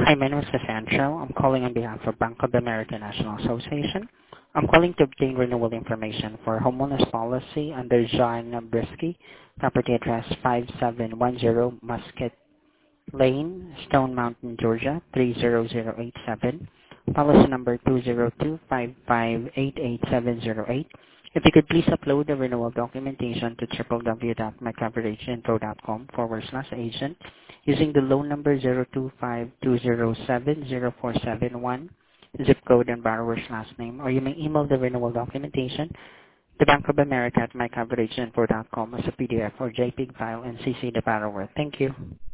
Hi, my name is Cassandra. I'm calling on behalf of Bank of America National Association. I'm calling to obtain renewal information for homeowners policy under John Brisky, property address 5710 Musket Lane, Stone Mountain, Georgia 30087. Policy number 20255888708. If you could please upload the renewal documentation to www.mycoverageintro.com/agent using the loan number 02520704771, zip code and borrower's last name, or you may email the renewal documentation to Bank of America at mycoverageintro.com as a PDF or JPEG file and CC the borrower. Thank you.